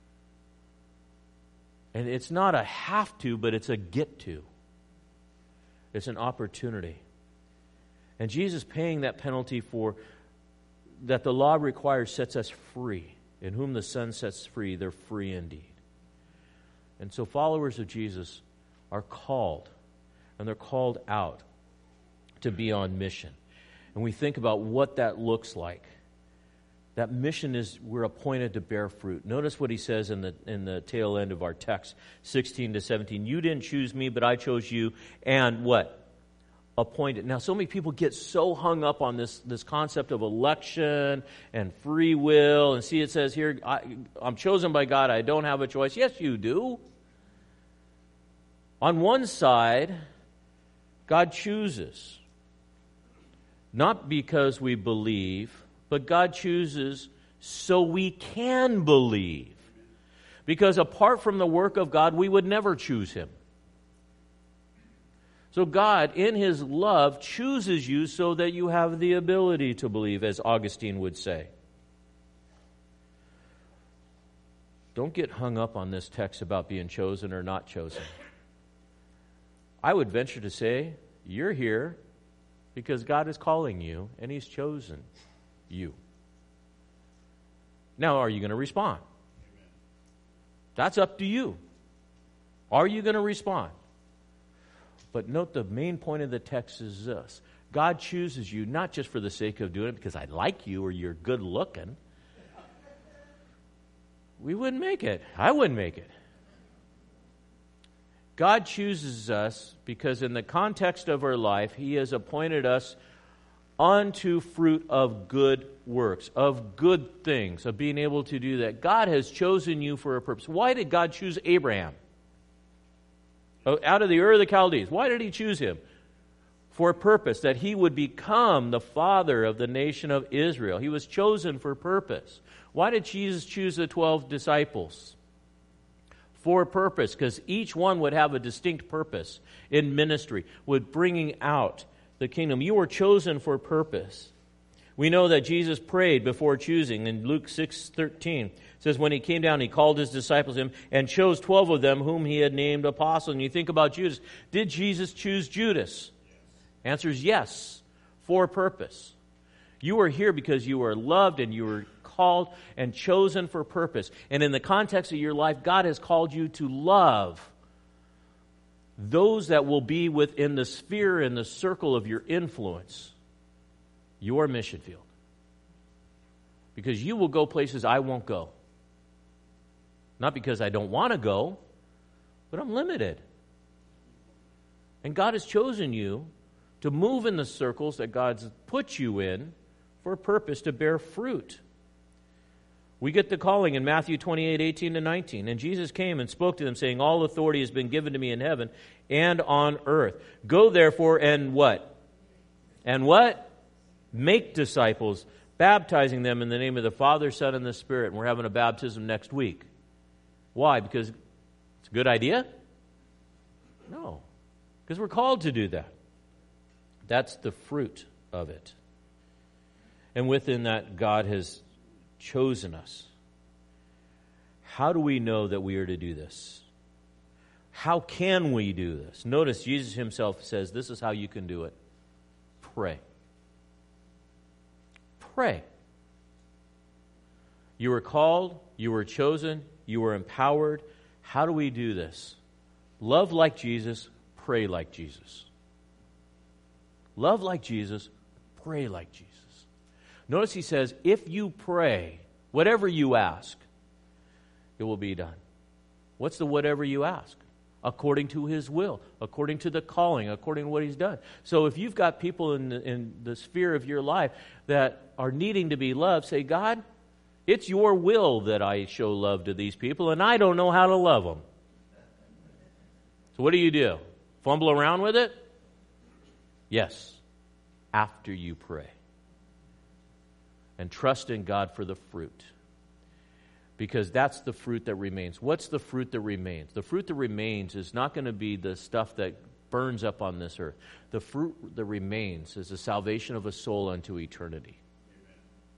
S2: And it's not a have to, but it's a get to. It's an opportunity. And Jesus paying that penalty for that the law requires sets us free. In whom the Son sets free, they're free indeed. And so followers of Jesus are called, and they're called out to be on mission. And we think about what that looks like. That mission is we're appointed to bear fruit. Notice what he says in the in the tail end of our text, sixteen to seventeen. You didn't choose me, but I chose you, and what? Appointed. Now, so many people get so hung up on this, this concept of election and free will. And see, it says here, I, I'm chosen by God. I don't have a choice. Yes, you do. On one side, God chooses. Not because we believe, but God chooses so we can believe. Because apart from the work of God, we would never choose Him. So God, in His love, chooses you so that you have the ability to believe, as Augustine would say. Don't get hung up on this text about being chosen or not chosen. I would venture to say, you're here because God is calling you and He's chosen you. Now, are you going to respond? That's up to you. Are you going to respond? But note the main point of the text is this. God chooses you not just for the sake of doing it because I like you or you're good looking. We wouldn't make it. I wouldn't make it. God chooses us because in the context of our life, He has appointed us unto fruit of good works, of good things, of being able to do that. God has chosen you for a purpose. Why did God choose Abraham? Out of the Ur of the Chaldees. Why did He choose him? For a purpose, that he would become the father of the nation of Israel. He was chosen for purpose. Why did Jesus choose the twelve disciples? For a purpose, because each one would have a distinct purpose in ministry, with bringing out the kingdom. You were chosen for purpose. We know that Jesus prayed before choosing. In Luke six thirteen, it says, when He came down, He called His disciples to Him and chose twelve of them whom He had named apostles. And you think about Judas. Did Jesus choose Judas? Yes. Answer is yes, for a purpose. You are here because you are loved and you are called and chosen for purpose. And in the context of your life, God has called you to love those that will be within the sphere and the circle of your influence, your mission field. Because you will go places I won't go. Not because I don't want to go, but I'm limited. And God has chosen you to move in the circles that God's put you in for a purpose to bear fruit. We get the calling in Matthew twenty-eight, eighteen to nineteen. And Jesus came and spoke to them, saying, all authority has been given to me in heaven and on earth. Go therefore and what? And what? Make disciples, baptizing them in the name of the Father, Son, and the Spirit. And we're having a baptism next week. Why? Because it's a good idea? No. Because we're called to do that. That's the fruit of it. And within that, God has chosen us. How do we know that we are to do this? How can we do this? Notice Jesus himself says this is how you can do it. Pray. Pray. You were called, you were chosen, you were empowered. How do we do this? Love like Jesus, pray like Jesus. Love like Jesus, pray like Jesus. Notice he says, if you pray, whatever you ask, it will be done. What's the whatever you ask? According to his will, according to the calling, according to what he's done. So if you've got people in the, in the sphere of your life that are needing to be loved, say, God, it's your will that I show love to these people, and I don't know how to love them. So what do you do? Fumble around with it? Yes, after you pray. And trust in God for the fruit. Because that's the fruit that remains. What's the fruit that remains? The fruit that remains is not going to be the stuff that burns up on this earth. The fruit that remains is the salvation of a soul unto eternity. Amen.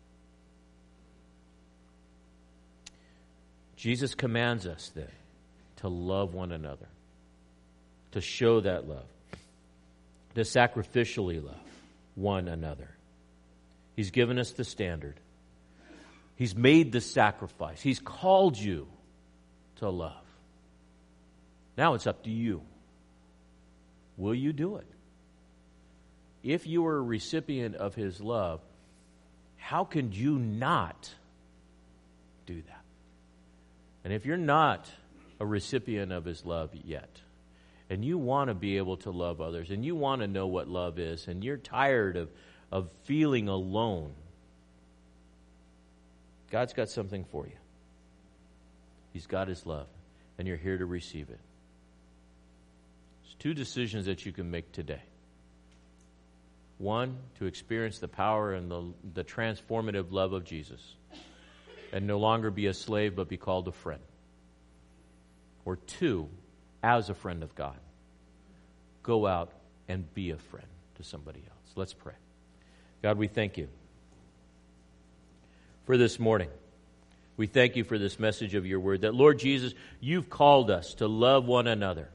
S2: Jesus commands us then to love one another, to show that love, to sacrificially love one another. He's given us the standard. He's made the sacrifice. He's called you to love. Now it's up to you. Will you do it? If you are a recipient of his love, how can you not do that? And if you're not a recipient of his love yet, and you want to be able to love others, and you want to know what love is, and you're tired of, of feeling alone, God's got something for you. He's got his love, and you're here to receive it. There's two decisions that you can make today. One, to experience the power and the, the transformative love of Jesus, and no longer be a slave, but be called a friend. Or two, as a friend of God, go out and be a friend to somebody else. Let's pray. God, we thank you for this morning. We thank you for this message of your word, that, Lord Jesus, you've called us to love one another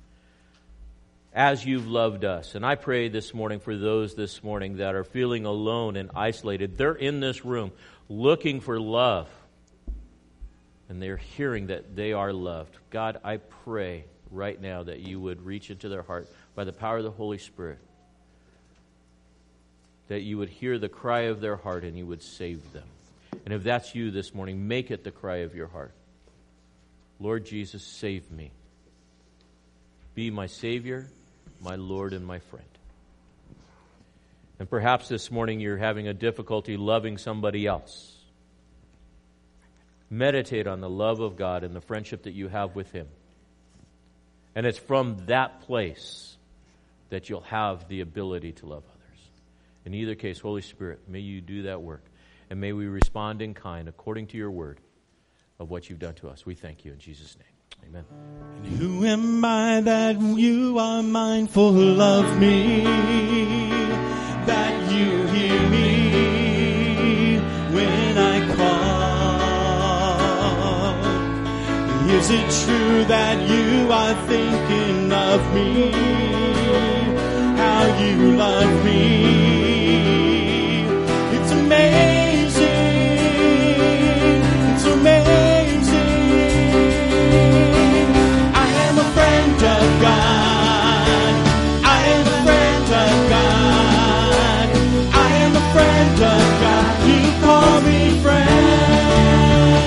S2: as you've loved us. And I pray this morning for those this morning that are feeling alone and isolated. They're in this room looking for love, and they're hearing that they are loved. God, I pray right now that you would reach into their heart by the power of the Holy Spirit, that you would hear the cry of their heart and you would save them. And if that's you this morning, make it the cry of your heart. Lord Jesus, save me. Be my Savior, my Lord, and my friend. And perhaps this morning you're having a difficulty loving somebody else. Meditate on the love of God and the friendship that you have with him. And it's from that place that you'll have the ability to love others. In either case, Holy Spirit, may you do that work. And may we respond in kind according to your word of what you've done to us. We thank you in Jesus' name. Amen.
S1: And who am I that you are mindful of me, that you hear me when I call? Is it true that you are thinking of me, how you love me? amazing. It's amazing. I am a friend of God. I am a friend of God. I am a friend of God. You call me friend.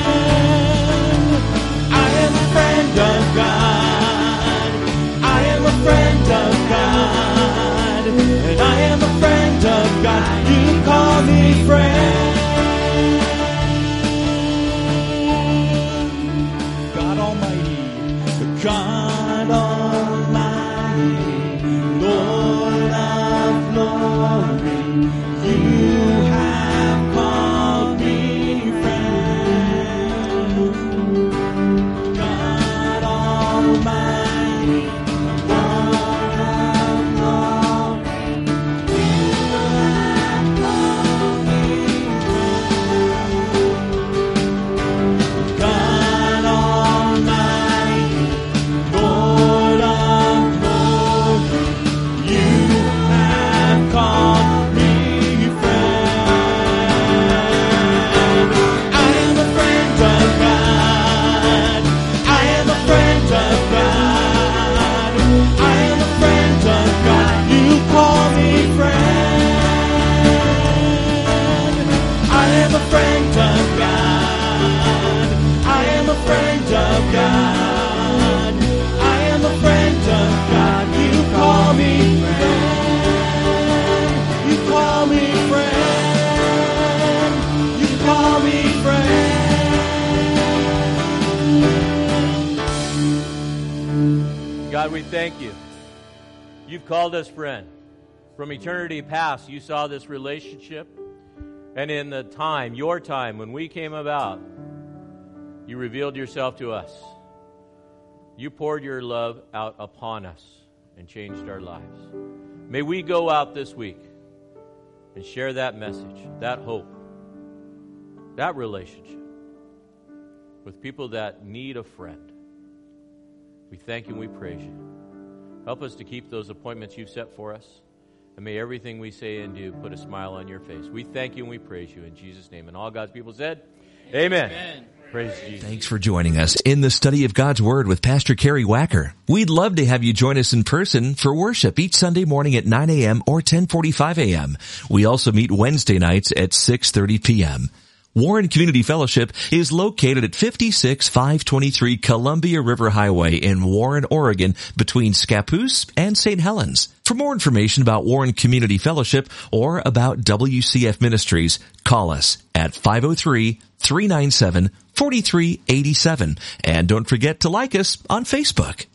S1: I am a friend of God. I am a friend of God. And I am a friend of God. You call me friend. God Almighty, God Almighty, Lord of glory, you have called me friend. God Almighty, Lord of glory, you have called me friend. God Almighty, Lord of glory, you have called me friend. I am a friend of God. I am a friend of God. I am a friend of God. You call me friend. I am a friend of God. I am a friend of God. I am a friend of God. You call me friend. You call me friend. You call me friend.
S2: God, we thank you. You've called us friend. From eternity past, you saw this relationship. And in the time, your time, when we came about, you revealed yourself to us. You poured your love out upon us and changed our lives. May we go out this week and share that message, that hope, that relationship with people that need a friend. We thank you and we praise you. Help us to keep those appointments you've set for us. And may everything we say and do put a smile on your face. We thank you and we praise you in Jesus' name. And all God's people said, Amen. Amen. Praise Jesus.
S4: Thanks for joining us in the study of God's Word with Pastor Kerry Wacker. We'd love to have you join us in person for worship each Sunday morning at nine a.m. or ten forty-five a.m. We also meet Wednesday nights at six thirty p.m. Warren Community Fellowship is located at fifty-six five twenty-three Columbia River Highway in Warren, Oregon, between Scappoose and Saint Helens. For more information about Warren Community Fellowship or about W C F Ministries, call us at five oh three, three nine seven, four three eight seven. And don't forget to like us on Facebook.